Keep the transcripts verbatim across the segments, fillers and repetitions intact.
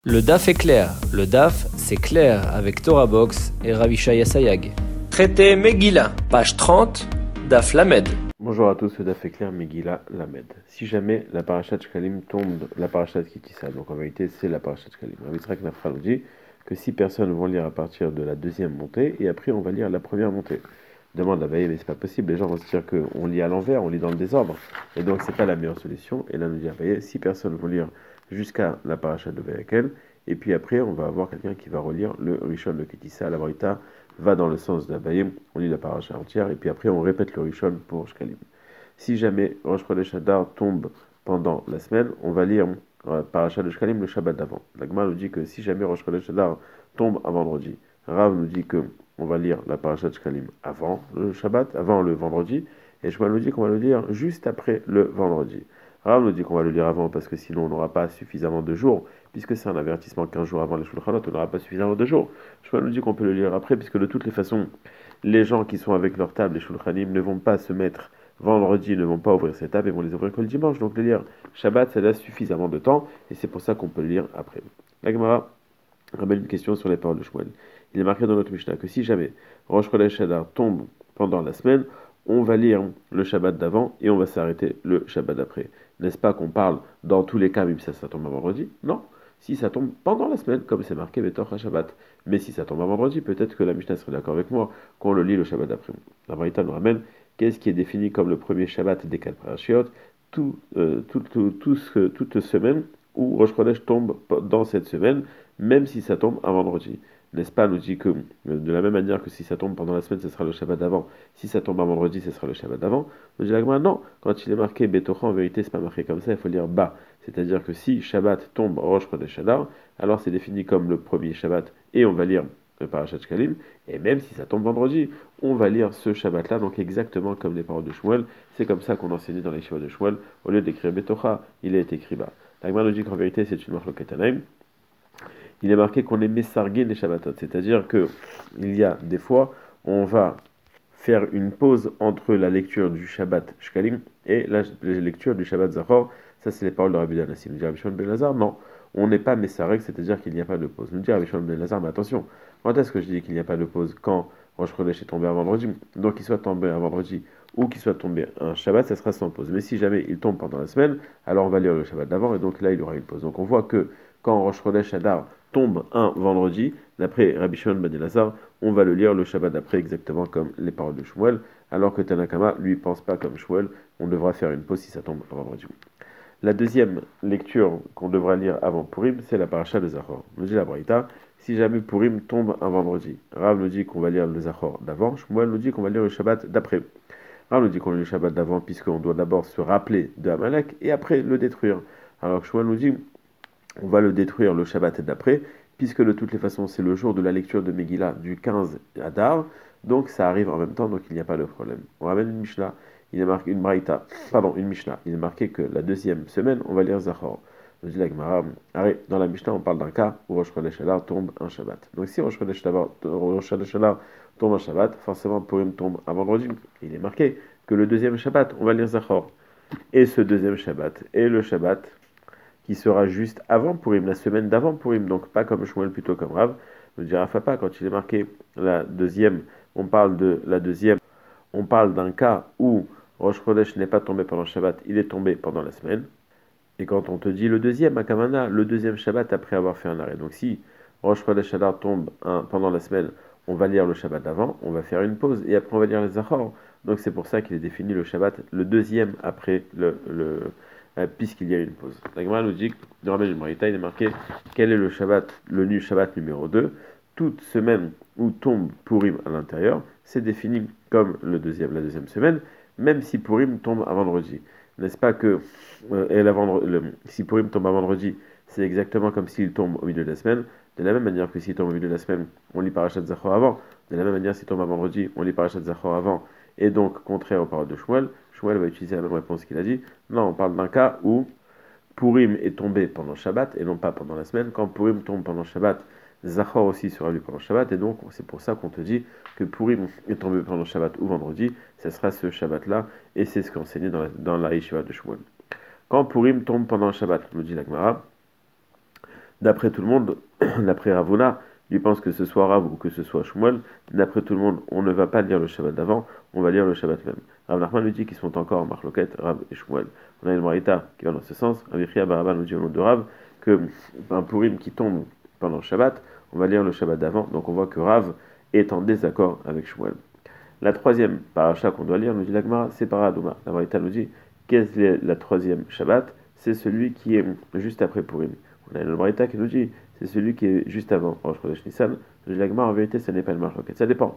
Le D A F est clair. Le D A F, c'est clair avec Torah Box et Ravishaya Sayag. Traité Megillah, page trente, D A F Lamed. Bonjour à tous, le D A F est clair, Megillah Lamed. Si jamais la parashat Shkalim tombe, la parashat Kitissa, donc en vérité c'est la parashat Shkalim. Rabbi Yitzhak Nafra nous dit que six personnes vont lire à partir de la deuxième montée et après on va lire la première montée. Demande la veille, mais c'est pas possible, les gens vont se dire qu'on lit à l'envers, on lit dans le désordre, et donc c'est pas la meilleure solution. Et là nous dit la veille, six personnes vont lire jusqu'à la parashat de Vayakel, et puis après on va avoir quelqu'un qui va relire le Rishon, le Kitissa, la Braïta va dans le sens de la Vaye, on lit la parashat entière, et puis après on répète le Rishon pour Shkalim. Si jamais Rosh Chodesh Adar tombe pendant la semaine, on va lire euh, parashat de Shkalim le Shabbat d'avant. La Gemara nous dit que si jamais Rosh Chodesh Adar tombe un vendredi, Rav nous dit que on va lire la parashat de Shkalim avant le Shabbat, avant le vendredi, et Shmuel nous dit qu'on va le lire juste après le vendredi. Rav nous dit qu'on va le lire avant parce que sinon on n'aura pas suffisamment de jours, puisque c'est un avertissement quinze jours avant les Shulchanot, on n'aura pas suffisamment de jours. Shmuel nous dit qu'on peut le lire après, puisque de toutes les façons, les gens qui sont avec leur table, les Shulchanim, ne vont pas se mettre vendredi, ne vont pas ouvrir ces tables et vont les ouvrir que le dimanche. Donc le lire Shabbat, ça laisse suffisamment de temps, et c'est pour ça qu'on peut le lire après. La Gemara ramène une question sur les paroles de Shmuel. Il est marqué dans notre Mishnah que si jamais Rosh Chodesh Adar tombe pendant la semaine, on va lire le Shabbat d'avant et on va s'arrêter le Shabbat d'après. N'est-ce pas qu'on parle dans tous les cas, même si ça, ça tombe un vendredi? Non. Si ça tombe pendant la semaine, comme c'est marqué Betor Shabbat. Mais si ça tombe un vendredi, peut-être que la Mishnah serait d'accord avec moi qu'on le lit le Shabbat d'après. La Braïta nous ramène qu'est-ce qui est défini comme le premier Shabbat des quatre parashiot, tout, euh, tout, tout, tout ce, toute semaine où Rosh Chodesh tombe dans cette semaine, même si ça tombe un vendredi. N'est-ce pas, nous dit que de la même manière que si ça tombe pendant la semaine, ce sera le Shabbat d'avant. Si ça tombe un vendredi, ce sera le Shabbat d'avant. Nous dit la Gemara, non, quand il est marqué Betocha, en vérité, c'est pas marqué comme ça, il faut lire bas. C'est-à-dire que si Shabbat tombe Rosh Chodesh Adar, alors c'est défini comme le premier Shabbat et on va lire le parashat Shkalim. Et même si ça tombe vendredi, on va lire ce Shabbat-là, donc exactement comme les paroles de Shmuel. C'est comme ça qu'on enseignait dans les Shivot de Shmuel. Au lieu d'écrire Betocha, il est écrit bas. La Gemara nous dit qu'en vérité, c'est une marque Tanaïm. Il est marqué qu'on est Messargin les Shabbatot, c'est-à-dire que il y a des fois, on va faire une pause entre la lecture du Shabbat Shkalim et la lecture du Shabbat Zachor. Ça, c'est les paroles de Rabbi Danassim. Nous dit Rabbi Shimon ben Lazar, non, on n'est pas Messareg, c'est-à-dire qu'il n'y a pas de pause. Nous dit Rabbi Shimon ben Lazar, mais attention, quand est-ce que je dis qu'il n'y a pas de pause? Quand Rosh Chodesh est tombé un vendredi, donc qu'il soit tombé un vendredi ou qu'il soit tombé un Shabbat, ça sera sans pause. Mais si jamais il tombe pendant la semaine, alors on va lire le Shabbat d'avant et donc là, il y aura une pause. Donc on voit que quand Rosh Chodesh Adar tombe un vendredi, d'après Rabbi Shimon ben Elazar, on va le lire le Shabbat d'après exactement comme les paroles de Shmuel, alors que Tanakama, lui, pense pas comme Shmuel, on devra faire une pause si ça tombe un vendredi. La deuxième lecture qu'on devra lire avant Purim, c'est la paracha de Zachor. Nous dit la Braïta, si jamais Purim tombe un vendredi, Rav nous dit qu'on va lire le Zachor d'avant, Shmuel nous dit qu'on va lire le Shabbat d'après. Rav nous dit qu'on lit le Shabbat d'avant puisqu'on doit d'abord se rappeler de Amalek et après le détruire. Alors que Shmuel nous dit on va le détruire le Shabbat d'après, puisque de toutes les façons, c'est le jour de la lecture de Megillah du quinze Adar, donc ça arrive en même temps, donc il n'y a pas de problème. On ramène une Mishnah, il est marqué une Braïta, pardon, une Mishnah, il est marqué que la deuxième semaine, on va lire Zachor. Nous dit la Gemara, dans la Mishnah, on parle d'un cas où Rosh Chodesh Adar tombe un Shabbat. Donc si Rosh Chodesh Adar tombe un Shabbat, forcément Purim tombe un vendredi. Il est marqué que le deuxième Shabbat, on va lire Zachor. Et ce deuxième Shabbat est le Shabbat qui sera juste avant Purim, la semaine d'avant Purim, donc pas comme Shmuel, plutôt comme Rav. Me dira Fapa, quand il est marqué la deuxième, on parle de la deuxième, on parle d'un cas où Rosh Chodesh n'est pas tombé pendant le Shabbat, il est tombé pendant la semaine. Et quand on te dit le deuxième, à Kamana, le deuxième Shabbat après avoir fait un arrêt. Donc si Rosh Chodesh Adar tombe un, pendant la semaine, on va lire le Shabbat d'avant, on va faire une pause, et après on va lire les Zachor. Donc c'est pour ça qu'il est défini le Shabbat, le deuxième après le... le Euh, puisqu'il y a une pause. La Gemara nous dit, dans la Braïta, il est marqué quel est le Shabbat, le nu Shabbat numéro deux. Toute semaine où tombe Purim à l'intérieur, c'est défini comme le deuxième, la deuxième semaine, même si Purim tombe un vendredi. N'est-ce pas que euh, et la vendre, le, si Purim tombe un vendredi, c'est exactement comme s'il tombe au milieu de la semaine. De la même manière que s'il tombe au milieu de la semaine, on lit Parashat Zachor avant. De la même manière, s'il tombe un vendredi, on lit Parashat Zachor avant. Et donc, contraire aux paroles de Shmuel, Shmuel va utiliser la même réponse qu'il a dit. Non, on parle d'un cas où Purim est tombé pendant Shabbat et non pas pendant la semaine. Quand Purim tombe pendant Shabbat, Zachor aussi sera lu pendant Shabbat. Et donc, c'est pour ça qu'on te dit que Purim est tombé pendant Shabbat ou vendredi. Ce sera ce Shabbat-là. Et c'est ce qu'enseigné dans la, dans la Yeshiva de Shmuel. Quand Purim tombe pendant Shabbat, nous dit la Gemara, D'après tout le monde, d'après Ravuna, lui pense que ce soit Rav ou que ce soit Shmuel, d'après tout le monde, on ne va pas lire le Shabbat d'avant, on va lire le Shabbat même. Rav Nachman nous dit qu'ils sont encore en marloquette, Rav et Shmuel. On a une Marita qui va dans ce sens. Rav Yechia Baraban nous dit au nom de Rav que un Purim qui tombe pendant le Shabbat, on va lire le Shabbat d'avant. Donc on voit que Rav est en désaccord avec Shmuel. La troisième paracha qu'on doit lire, nous dit la Gemara, c'est Paradouma. La Marita nous dit qu'est-ce que la troisième Shabbat? C'est celui qui est juste après Purim. On a une Marita qui nous dit c'est celui qui est juste avant Rosh Chodesh Nissan. Nous dit la Gemara, en vérité, ça n'est pas une marloquette. Ça dépend.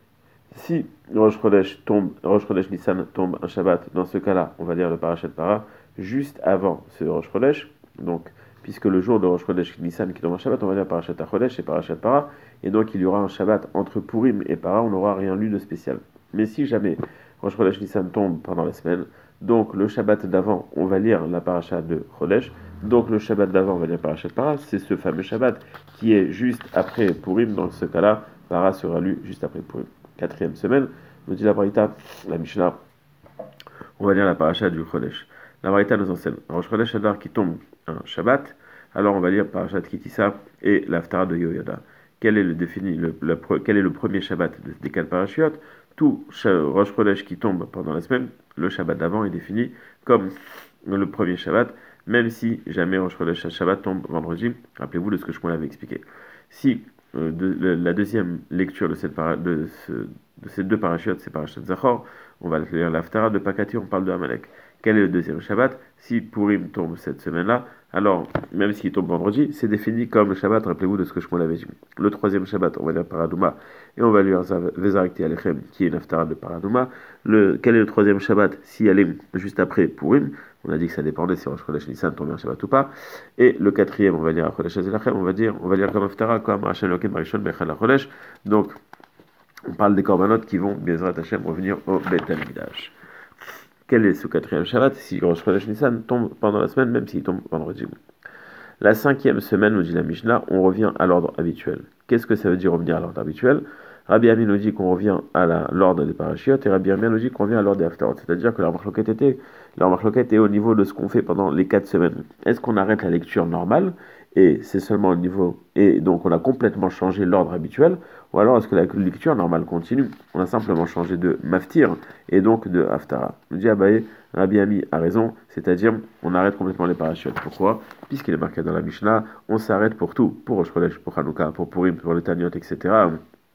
Si Rosh Chodesh tombe, Rosh Chodesh Nissan tombe un Shabbat, dans ce cas-là, on va lire le parachat para juste avant ce Rosh Chodesh. Donc, puisque le jour de Rosh Chodesh Nissan qui tombe un Shabbat, on va lire parachat Chodesh et parachat para. Et donc, il y aura un Shabbat entre Purim et para, on n'aura rien lu de spécial. Mais si jamais Rosh Chodesh Nissan tombe pendant la semaine, donc le Shabbat d'avant, on va lire la paracha de Chodesh. Donc le Shabbat d'avant, on va lire parachat para. C'est ce fameux Shabbat qui est juste après Purim. Dans ce cas-là, para sera lu juste après Purim. Quatrième semaine, nous dit la Braïta, la Mishnah, on va lire la paracha du Chodesh. La Braïta nous enseigne, Rosh Chodesh Adar qui tombe un Shabbat, alors on va lire parachat Kitissa et l'Haftara de Yoyada. Quel est le défini, le, le, quel est le premier Shabbat des quatre parachiotes? Tout Rosh Chodesh qui tombe pendant la semaine, le Shabbat d'avant est défini comme le premier Shabbat, même si jamais Rosh Chodesh Shabbat tombe vendredi. Rappelez-vous de ce que je vous l'avais expliqué. Si euh, de, de, la deuxième lecture de, cette para, de, ce, de ces deux parachiotes, c'est parachat Zachor, on va lire l'Haftara de Pakati, on parle de Amalek. Quel est le deuxième Shabbat? Si Purim tombe cette semaine-là, alors, même s'il tombe vendredi, c'est défini comme le Shabbat, rappelez-vous de ce que je vous l'avais dit. Le troisième Shabbat, on va lire Paradouma, et on va lire Vezarekti Alechem, qui est une Haftara de Paradouma. Le, quel est le troisième Shabbat? Si elle est juste après Purim, on a dit que ça dépendait si Rosh Chodesh Nissan tombait un Shabbat ou pas. Et le quatrième, on va lire Chodesh Azelachem, on va dire, on va lire comme Haftara, comme Hashem Loken Barishon Bechal Chodesh. Donc, on parle des corbanotes qui vont, Bezrat Hashem, revenir au Beth Amikdash. Quel est ce quatrième Shabbat? Si Rosh Chodesh Nissan tombe pendant la semaine, même s'il tombe vendredi. La cinquième semaine, nous dit la Mishnah, on revient à l'ordre habituel. Qu'est-ce que ça veut dire revenir à l'ordre habituel? Rabbi Ami nous dit qu'on revient à la, l'ordre des parachiotes et Rabbi Ami nous dit qu'on revient à l'ordre des haftarot. C'est-à-dire que la marloquette était, la marloquette est au niveau de ce qu'on fait pendant les quatre semaines. Est-ce qu'on arrête la lecture normale et c'est seulement au niveau, et donc on a complètement changé l'ordre habituel, ou alors est-ce que la lecture normale continue? On a simplement changé de maftir et donc de haftara. Nous dit Abaye, Rabbi Ami a raison, c'est-à-dire on arrête complètement les parachiotes. Pourquoi? Puisqu'il est marqué dans la Mishnah, on s'arrête pour tout, pour Rosh Chodesh, pour Hanouka, pour Purim, pour le Taniot, et cetera.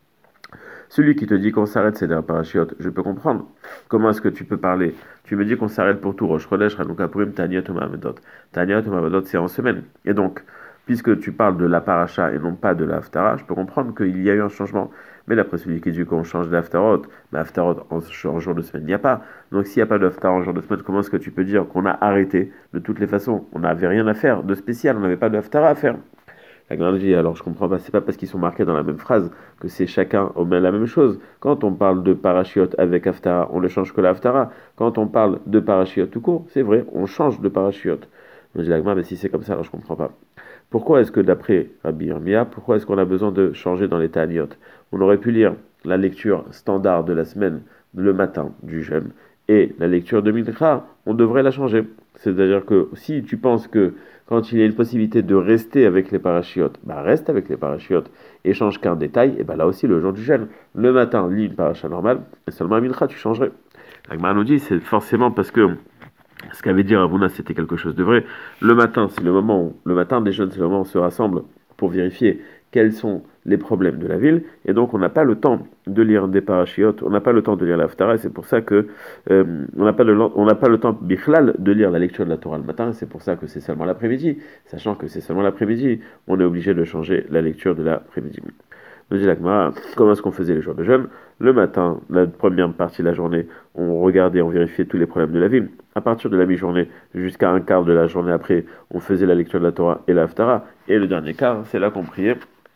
Celui qui te dit qu'on s'arrête, c'est des parachiotes, je peux comprendre. Comment est-ce que tu peux parler? Tu me dis qu'on s'arrête pour tout, Rosh Chodesh, Hanouka, Purim, Taniot ou Mahamedot. Taniot ou Mahamedot, c'est en semaine. Et donc, puisque tu parles de la paracha et non pas de la haftara, je peux comprendre qu'il y a eu un changement. Mais d'après celui qui dit qu'on change d'haftarot, mais haftarot en, en jour de semaine, il n'y a pas. Donc s'il n'y a pas de haftarot en jour de semaine, comment est-ce que tu peux dire qu'on a arrêté de toutes les façons? On n'avait rien à faire de spécial, on n'avait pas de haftara à faire. La grande dit, alors je comprends pas, c'est pas parce qu'ils sont marqués dans la même phrase que c'est chacun la même chose. Quand on parle de parachiote avec haftara, on ne change que la haftara. Quand on parle de parachiote tout court, c'est vrai, on change de parachiote. Je dis la mais si c'est comme ça, alors je comprends pas. Pourquoi est-ce que d'après Rabbi Yirmiyah, pourquoi est-ce qu'on a besoin de changer dans les Ta'aniot? On aurait pu lire la lecture standard de la semaine, le matin du jeûne, et la lecture de Mincha, on devrait la changer. C'est-à-dire que si tu penses que quand il y a une possibilité de rester avec les parachiotes, bah reste avec les parachiotes et change qu'un détail, et bah là aussi le jour du jeûne, le matin, lis une paracha normale, et seulement à Mincha tu changerais. L'Agmara nous dit, c'est forcément parce que ce qu'avait dit Ravuna, c'était quelque chose de vrai. Le matin, c'est le moment où, le matin des jeunes, c'est le moment où on se rassemble pour vérifier quels sont les problèmes de la ville. Et donc, on n'a pas le temps de lire des parachiotes, on n'a pas le temps de lire l'Haftara, et c'est pour ça que euh, on n'a pas le, on n'a pas le temps, bichlal, de lire la lecture de la Torah le matin, et c'est pour ça que c'est seulement l'après-midi. Sachant que c'est seulement l'après-midi, on est obligé de changer la lecture de l'après-midi. Nous dit l'Agmara, comment est-ce qu'on faisait les jours de jeûne? Le matin, la première partie de la journée, on regardait, on vérifiait tous les problèmes de la ville. À partir de la mi-journée, jusqu'à un quart de la journée après, on faisait la lecture de la Torah et la Haftara. Et le dernier quart, c'est là qu'on priait.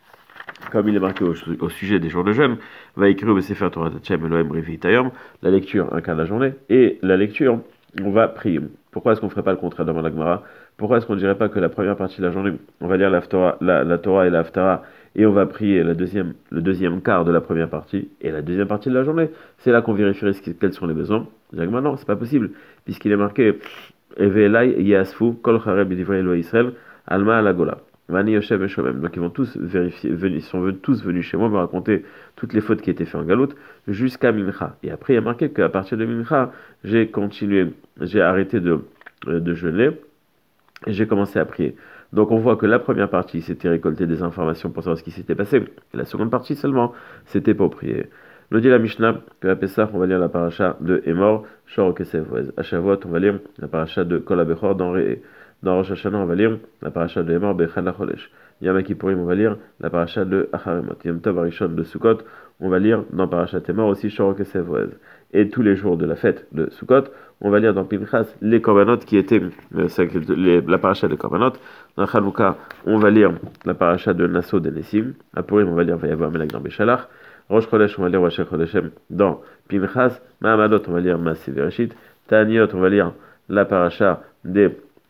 Comme il est marqué au, au sujet des jours de jeûne, va écrire au Sefer Torah Tachem Elohim Revitayom, la lecture un quart de la journée, et la lecture, on va prier. Pourquoi est-ce qu'on ne ferait pas le contraire dans l'Agmara? Pourquoi est-ce qu'on ne dirait pas que la première partie de la journée, on va lire la, Torah, la, la Torah et la Haftara, et on va prier la deuxième, le deuxième quart de la première partie, et la deuxième partie de la journée? C'est là qu'on vérifierait ce, quels sont les besoins. L'Agmara, non, c'est pas possible, puisqu'il est marqué Evelai Yasfu Kol Chareb Divrei Elo Israël Alma Alagola. Vani Yoshem et Shomem. Donc ils vont tous vérifier, venus, ils sont venus, tous venus chez moi me raconter toutes les fautes qui étaient faites en galoute jusqu'à Mincha. Et après il y a marqué qu'à partir de Mincha, j'ai continué, j'ai arrêté de, de jeûner et j'ai commencé à prier. Donc on voit que la première partie, c'était récolter des informations pour savoir ce qui s'était passé. Et la seconde partie seulement, c'était pour prier. Nous dit la Mishnah que à Pessah, on va lire la paracha de Emor, Shor Kesef. À Shavuot, on va lire la paracha de Kol HaBechor dans Re'e. Dans Rosh Hashanah, on va lire la paracha de Emor Bechad LaChodesh. Yom Kippourim, on va lire la paracha de Acharemot. Yom Tov Arishon de Sukkot, on va lire dans paracha Emor aussi Shor Kesef. Et tous les jours de la fête de Sukkot, on va lire dans Pinchas les korbanot qui étaient euh, les, la paracha des korbanot. Dans Chanukah, on va lire la paracha de Nassau de Nessim. À Purim, on va lire Vayavar Melech dans Béchalach. Rosh Chodesh, on va lire Vashech Chodeshem dans Pinchas. Mahamadot, on va lire Maaseh Bereshit. Ta'aniot, on va lire la paracha des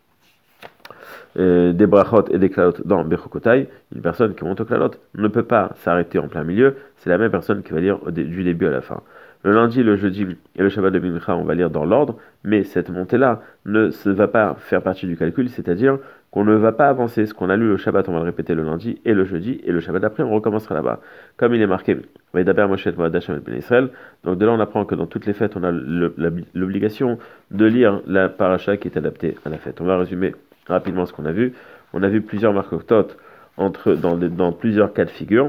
Euh, des brachot et des klalot dans Bechukotai. Une personne qui monte au klalot ne peut pas s'arrêter en plein milieu, c'est la même personne qui va lire du début à la fin. Le lundi, le jeudi et le Shabbat de Mincha, on va lire dans l'ordre, mais cette montée-là ne se va pas faire partie du calcul, c'est-à-dire qu'on ne va pas avancer. Ce qu'on a lu le Shabbat, on va le répéter le lundi et le jeudi, et le Shabbat d'après, on recommencera là-bas. Comme il est marqué, Vaidaber Moshe et Hashem et Ben Israël, donc de là on apprend que dans toutes les fêtes, on a l'obligation de lire la paracha qui est adaptée à la fête. On va résumer rapidement ce qu'on a vu. On a vu plusieurs marcotot entre dans, dans plusieurs cas de figure.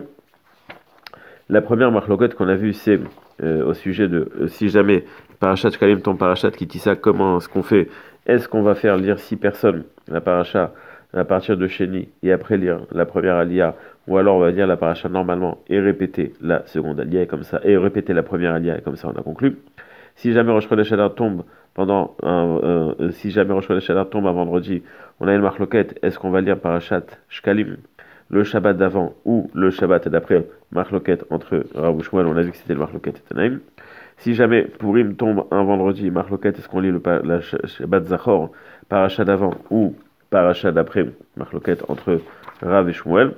La première marcotot qu'on a vue, c'est euh, au sujet de euh, si jamais parachat Shkalim tombe parachat Kitissa, comment est-ce qu'on fait? Est-ce qu'on va faire lire six personnes la paracha à partir de Sheni et après lire la première alia, ou alors on va lire la paracha normalement et répéter la seconde alia et comme ça, et répéter la première alia et comme ça on a conclu. Si jamais Rosh Chodesh Adar tombe pendant un, euh, euh, si jamais Rosh Chodesh Adar tombe un vendredi, on a une marloquette, est-ce qu'on va lire parachat Shkalim le Shabbat d'avant ou le Shabbat d'après, marloquette entre Rav Shmuel, on a vu que c'était le marloquette et Tanaïm. Si jamais Purim tombe un vendredi, marloquette, est-ce qu'on lit le la Shabbat Zachor, parachat d'avant ou parachat d'après, marloquette entre Rav et Shmuel.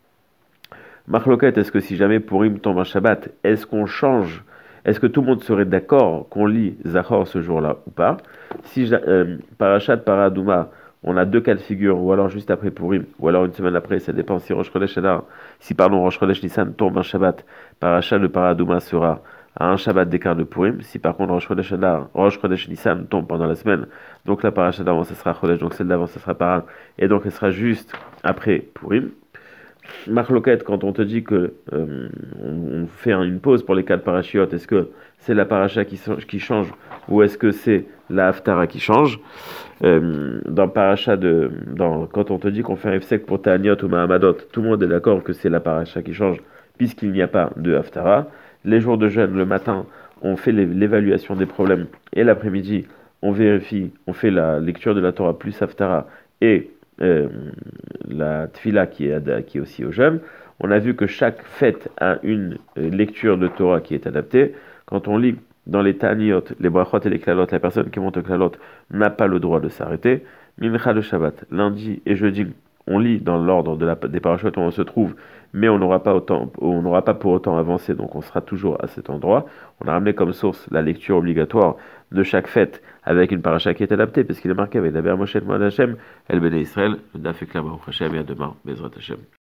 Marloquette, est-ce que si jamais Purim tombe un Shabbat, est-ce qu'on change? Est-ce que tout le monde serait d'accord qu'on lit Zachor ce jour-là ou pas? Si euh, Parachat Paradouma, on a deux cas de figure, ou alors juste après Purim, ou alors une semaine après, ça dépend si Rosh Chodesh Adar, si pardon Rosh Chodesh Nissan tombe un Shabbat, Parachat de Paradouma sera à un Shabbat d'écart de Purim. Si par contre Rosh Chodesh Adar, Rosh Chodesh Nissan tombe pendant la semaine, donc la Parachat d'avant ça sera Chodesh, donc celle d'avant ça sera Para, et donc elle sera juste après Purim. Marloquette, quand on te dit que euh, on, on fait une pause pour les quatre parachiotes, est-ce que c'est la paracha qui, qui change ou est-ce que c'est la haftara qui change? euh, Dans paracha de, dans, quand on te dit qu'on fait un efsek pour Ta'aniot ou Mahamadot, tout le monde est d'accord que c'est la paracha qui change puisqu'il n'y a pas de haftara. Les jours de jeûne, le matin, on fait l'évaluation des problèmes et l'après-midi, on vérifie, on fait la lecture de la Torah plus haftara et Euh, la tfila qui est, qui est aussi au jeûne. On a vu que chaque fête a une lecture de Torah qui est adaptée. Quand on lit dans les ta'aniot, les brachot et les klalot, la personne qui monte au klalot n'a pas le droit de s'arrêter. Mincha le Shabbat, lundi et jeudi, on lit dans l'ordre de la, des parachutes où on se trouve, mais on n'aura pas autant, on n'aura pas pour autant avancé, donc on sera toujours à cet endroit. On a ramené comme source la lecture obligatoire de chaque fête avec une paracha qui est adaptée, parce qu'il est marqué avec la Ber Moshe et Hashem, El Bene Israël, le Daf Eklam Baruch Hashem, et à demain, Bezrat Hashem.